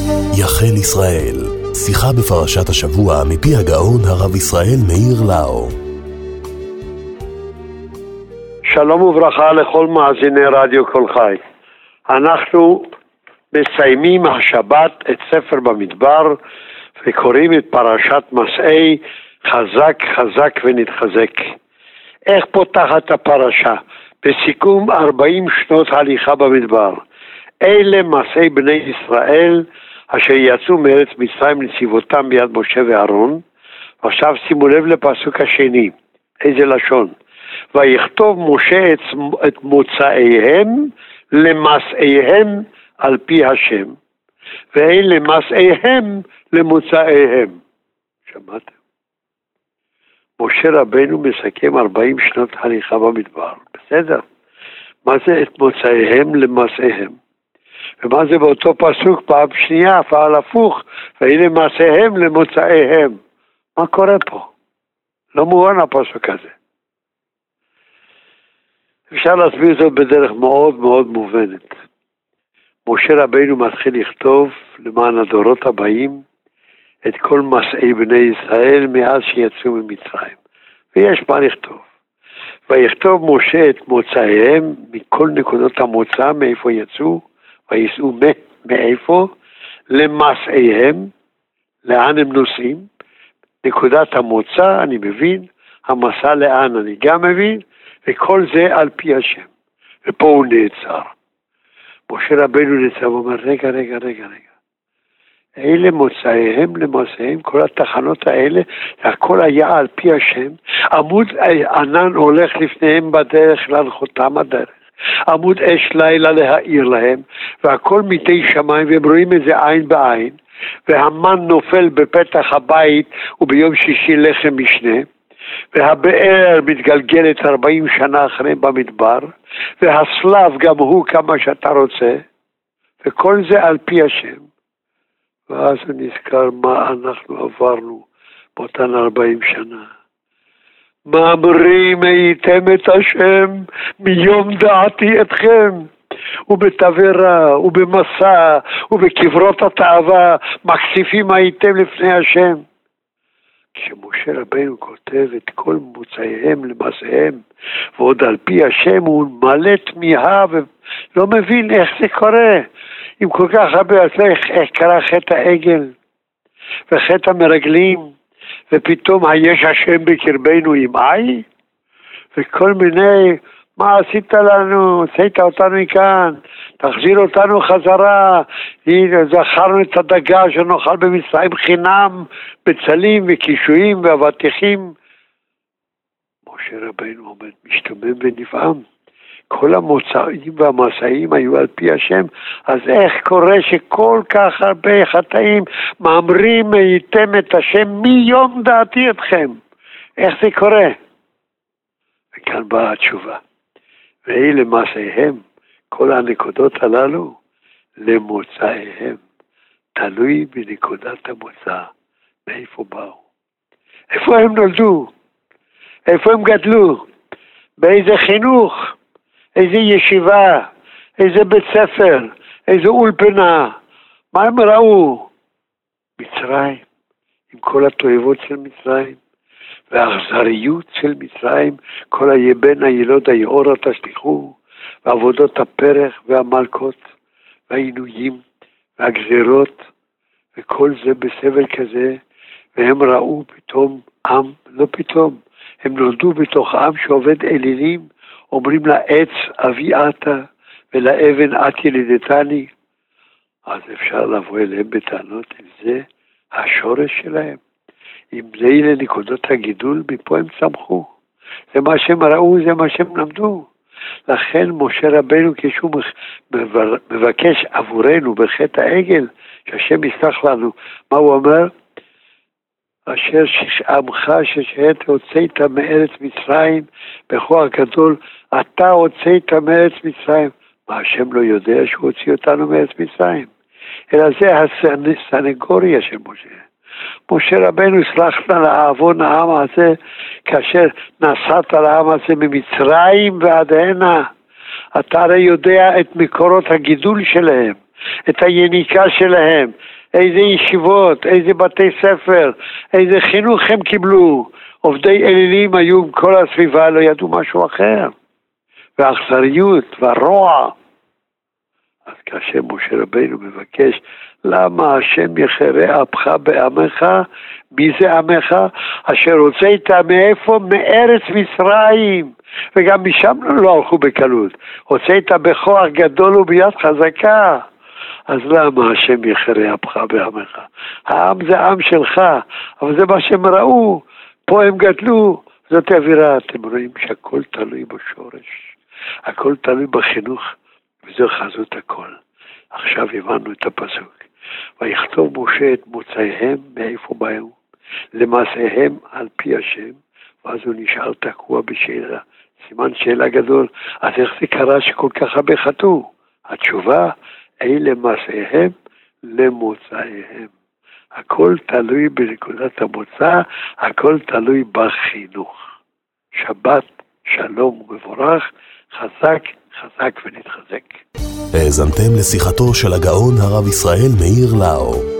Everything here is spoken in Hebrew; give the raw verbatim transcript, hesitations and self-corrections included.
יחן ישראל, שיחה בפרשת השבוע מפי הגאון הרב ישראל מאיר לאו. שלום וברכה לכל מאזיני רדיו כל חי. אנחנו מסיימים השבת את ספר במדבר וקוראים את פרשת מסעי חזק חזק ונתחזק. איך פותחת הפרשה? בסיכום ארבעים שנות הליכה במדבר. אלה מסעי בני ישראל אשר יצאו מארץ מצרים לצבאותם ביד משה ואהרון. ועכשיו שימו לב לפסוק השני, איזה לשון? ויכתוב משה את, את מוצאיהם למסעיהם על פי השם, ואלה מסעיהם למוצאיהם. שמעתם? משה רבנו מסכם ארבעים שנות הליכה במדבר, בסדר? מה זה את מוצאיהם למסעיהם? ומה זה באותו פסוק פעם שנייה, פעל הפוך, ואלה מסעיהם למוצאיהם? מה קורה פה? לא מובן הפסוק הזה. אפשר להסביר זאת בדרך מאוד מאוד מובנת. משה רבינו מתחיל לכתוב למען הדורות הבאים את כל מסעי בני ישראל מאז שיצאו ממצרים. ויש מה לכתוב. ויכתוב משה את מוצאיהם מכל נקודות המוצא, מאיפה יצאו, ויסעו מאיפה, למסעיהם, לאן הם נוסעים. נקודת המוצא, אני מבין, המסע לאן אני גם מבין, וכל זה על פי השם. ופה הוא נעצר. משה רבנו נעצר ואומר, רגע, רגע, רגע, רגע. אלה מוצאיהם למסעיהם, כל התחנות האלה, הכל היה על פי השם. עמוד ענן הולך לפניהם בדרך להנחותם הדרך. עמוד אש לילה להאיר להם, והכל מדי שמיים, והם רואים את זה עין בעין. והמן נופל בפתח הבית, וביום שישי לחם משנה. והבאר מתגלגלת ארבעים שנה אחרי במדבר, והסלב גם הוא כמה שאתה רוצה, וכל זה על פי השם. ואז הוא נזכר מה אנחנו עברנו באותן ארבעים שנה. מאמרים הייתם את השם מיום דעתי אתכם, ובתברה ובמסע ובקברות התאווה מקציפים הייתם לפני השם. כשמשה רבינו כותב את כל מוצאיהם למסעיהם ועוד על פי השם, הוא מלא תמיהה ולא מבין איך זה קורה. עם כל כך הרבה, איך, איך קרה חטא העגל וחטא המרגלים, ופתאום היש השם בקרבנו ימעי, וכל מיני, מה עשית לנו? הוצאת אותנו מכאן, תחזיר אותנו חזרה. זכרנו את הדגה שנאכל במצרים חינם, בצלים וקישואים ואבטיחים. משה רבינו עומד משתומם ונפעם. כל המוצאים והמסעים היו על פי השם, אז איך קורה שכל כך הרבה חטאים מאמרים הייתם את השם מיום דעתי אתכם? איך זה קורה? וכאן באה התשובה. ואלה מסעיהם, כל הנקודות הללו, למוצאיהם. תלוי בנקודת המוצא. מאיפה באו? איפה הם נולדו? איפה הם גדלו? באיזה חינוך? איזה ישיבה? איזה בית ספר? איזה אולפנה? מה הם ראו? מצרים, עם כל התועבות של מצרים. והאכזריות של מצרים, כל היבן הילוד היאורה תשליכו, ועבודות הפרח והמלכות, והעינויים, והגזירות, וכל זה בסבל כזה, והם ראו פתאום עם, לא פתאום, הם נולדו בתוך עם שעובד אלילים, אומרים לעץ אבי אתה, ולאבן את ילידתני, אז אפשר לבוא אליהם בטענות, אם זה השורש שלהם. אם זה אלה נקודות הגידול, מפה הם צמחו. זה מה שהם ראו, זה מה שהם למדו. לכן משה רבנו כשהוא מבקש עבורנו בחטא העגל, שהשם יסלח לנו, מה הוא אומר? אשר עמך ששהת הוצאת מארץ מצרים, בכוח גדול, אתה הוצאת מארץ מצרים. מה השם לא יודע שהוא הוציא אותנו מארץ מצרים? אלא זה הסנגוריה של משה. משה רבנו סלחת לעוון העם הזה, כאשר נסעת לעם הזה ממצרים ועד הנה. אתה הרי יודע את מקורות הגידול שלהם, את היניקה שלהם, איזה ישיבות, איזה בתי ספר, איזה חינוך הם קיבלו. עובדי אלילים היו עם כל הסביבה, לא ידעו משהו אחר. והאכזריות והרוע. אז כאשר משה רבינו מבקש, למה השם יחרה אפך בעמך? מי זה עמך? אשר הוצאת מאיפה? מארץ מצרים. וגם משם לא הלכו בקלות. הוצאת בכוח גדול וביד חזקה. אז למה השם יחרה אפך בעמך? העם זה עם שלך, אבל זה מה שהם ראו. פה הם גדלו. זאת אווירה. אתם רואים שהכל תלוי בשורש. הכל תלוי בחינוך. וזו חזות הכל. עכשיו הבנו את הפסוק. ויכתוב משה את מוצאיהם מאיפה באו, למעשיהם על פי השם, ואז הוא נשאר תקוע בשאלה. סימן שאלה גדול, אז איך זה קרה שכל כך הרבה חטאו? התשובה, אלה מעשיהם למוצאיהם. הכל תלוי בנקודת המוצא, הכל תלוי בחינוך. שבת, שלום ומבורך, חזק, חזק ונתחזק. האזנתם לשיחתו של הגאון הרב ישראל מאיר לאו.